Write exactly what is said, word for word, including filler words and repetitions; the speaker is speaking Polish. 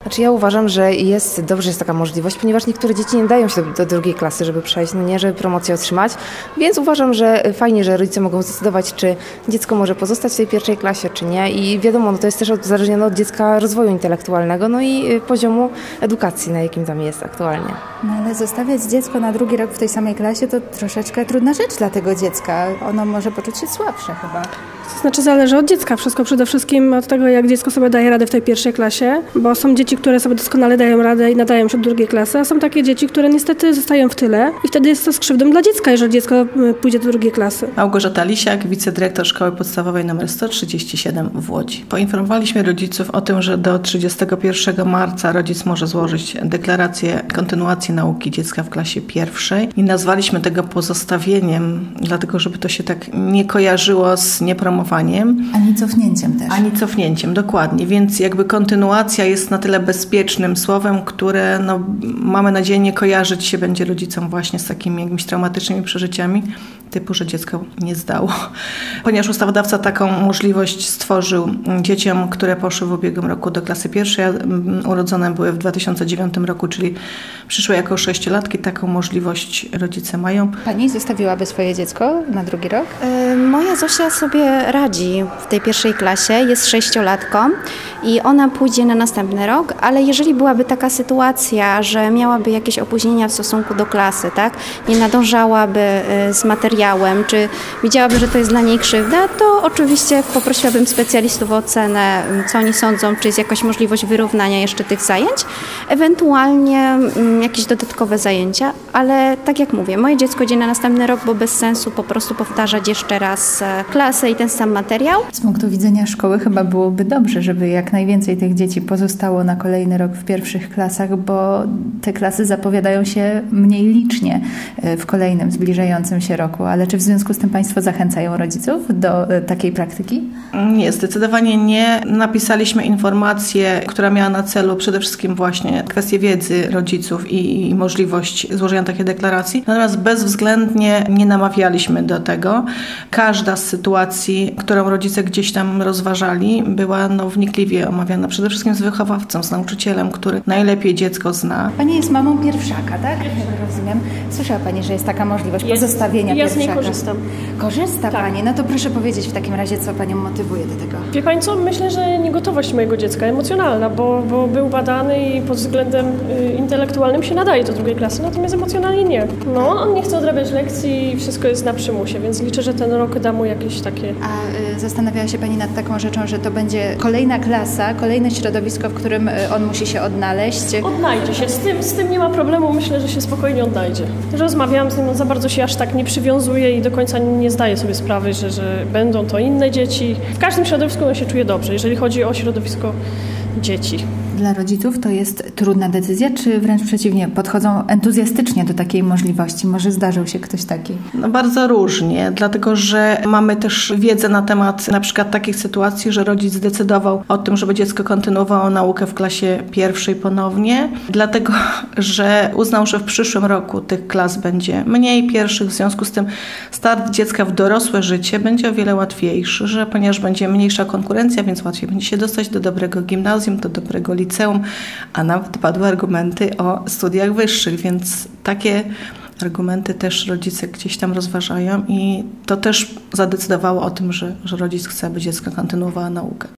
Znaczy ja uważam, że jest dobrze, że jest taka możliwość, ponieważ niektóre dzieci nie dają się do, do drugiej klasy, żeby przejść, no nie, żeby promocję otrzymać, więc uważam, że fajnie, że rodzice mogą zdecydować, czy dziecko może pozostać w tej pierwszej klasie, czy nie i wiadomo, no to jest też uzależnione od dziecka rozwoju intelektualnego, no i poziomu edukacji, na jakim tam jest aktualnie. No ale zostawiać dziecko na drugi rok w tej samej klasie to troszeczkę trudna rzecz dla tego dziecka. Ono może poczuć się słabsze chyba. To znaczy zależy od dziecka. Wszystko przede wszystkim od tego, jak dziecko sobie daje radę w tej pierwszej klasie, bo są dzieci, które sobie doskonale dają radę i nadają się do drugiej klasy, a są takie dzieci, które niestety zostają w tyle i wtedy jest to z krzywdą dla dziecka, jeżeli dziecko pójdzie do drugiej klasy. Małgorzata Lisiak, wicedyrektor Szkoły Podstawowej nr sto trzydzieści siedem w Łodzi. Poinformowaliśmy rodziców o tym, że do trzydziestego pierwszego marca rodzic może złożyć deklarację kontynuacji nauki dziecka w klasie pierwszej i nazwaliśmy tego pozostawieniem, dlatego żeby to się tak nie kojarzyło z niepromowaniem. Ani cofnięciem też. Ani cofnięciem, dokładnie. Więc jakby kontynuacja jest na tyle bezpiecznym słowem, które no, mamy nadzieję nie kojarzyć się będzie rodzicom właśnie z takimi jakimiś traumatycznymi przeżyciami, typu, że dziecko nie zdało. Ponieważ ustawodawca taką możliwość stworzył dzieciom, które poszły w ubiegłym roku do klasy pierwszej, a urodzone były w dwa tysiące dziewiątym roku, czyli przyszły jako sześciolatki, taką możliwość rodzice mają. Pani zostawiłaby swoje dziecko na drugi rok? Yy, moja Zosia sobie radzi w tej pierwszej klasie, jest sześciolatką i ona pójdzie na następny rok, ale jeżeli byłaby taka sytuacja, że miałaby jakieś opóźnienia w stosunku do klasy, tak, nie nadążałaby yy, z materiałem, czy widziałaby, że to jest dla niej krzywda, to oczywiście poprosiłabym specjalistów o ocenę, co oni sądzą, czy jest jakaś możliwość wyrównania jeszcze tych zajęć, ewentualnie yy, jakieś dodatkowe zajęcia, ale tak jak mówię, moje dziecko idzie na następny rok, bo bez sensu po prostu powtarzać jeszcze raz klasę i ten sam materiał. Z punktu widzenia szkoły chyba byłoby dobrze, żeby jak najwięcej tych dzieci pozostało na kolejny rok w pierwszych klasach, bo te klasy zapowiadają się mniej licznie w kolejnym zbliżającym się roku. Ale czy w związku z tym Państwo zachęcają rodziców do takiej praktyki? Nie, zdecydowanie nie. Napisaliśmy informację, która miała na celu przede wszystkim właśnie kwestię wiedzy rodziców i, i możliwość złożenia takiej deklaracji. Natomiast bezwzględnie nie namawialiśmy do tego. Każda z sytuacji, którą rodzice gdzieś tam rozważali, była no, wnikliwie omawiana przede wszystkim z wychowawcą, z nauczycielem, który najlepiej dziecko zna. Pani jest mamą pierwszaka, tak? Rozumiem. Słyszała Pani, że jest taka możliwość jest, pozostawienia ja pierwszaka? Ja z niej korzystam. Korzysta tak. Pani? No to proszę powiedzieć w takim razie, co Panią motywuje do tego. Wie Pani co? Myślę, że niegotowość mojego dziecka emocjonalna, bo, bo był badany i pod względem y, intelektualnym się nadaje do drugiej klasy, natomiast emocjonalnie nie. No, on nie chce odrabiać lekcji i wszystko jest na przymusie, więc liczę, że ten rok da mu jakieś takie... A y, zastanawiała się Pani nad taką rzeczą, że to będzie kolejna klasa, kolejne środowisko, w którym y, on musi się odnaleźć? Odnajdzie się. Z tym, z tym nie ma problemu. Myślę, że się spokojnie odnajdzie. Rozmawiałam z nim, on za bardzo się aż tak nie przywiązuje i do końca nie zdaje sobie sprawy, że, że będą to inne dzieci. W każdym środowisku on się czuje dobrze, jeżeli chodzi o środowisko dzieci. Dla rodziców to jest trudna decyzja, czy wręcz przeciwnie, podchodzą entuzjastycznie do takiej możliwości? Może zdarzył się ktoś taki? No bardzo różnie, dlatego że mamy też wiedzę na temat na przykład takich sytuacji, że rodzic zdecydował o tym, żeby dziecko kontynuowało naukę w klasie pierwszej ponownie, dlatego że uznał, że w przyszłym roku tych klas będzie mniej pierwszych, w związku z tym start dziecka w dorosłe życie będzie o wiele łatwiejszy, że ponieważ będzie mniejsza konkurencja, więc łatwiej będzie się dostać do dobrego gimnazjum, do dobrego liceum, a nawet padły argumenty o studiach wyższych, więc takie argumenty też rodzice gdzieś tam rozważają i to też zadecydowało o tym, że, że rodzic chce, aby dziecko kontynuowało naukę.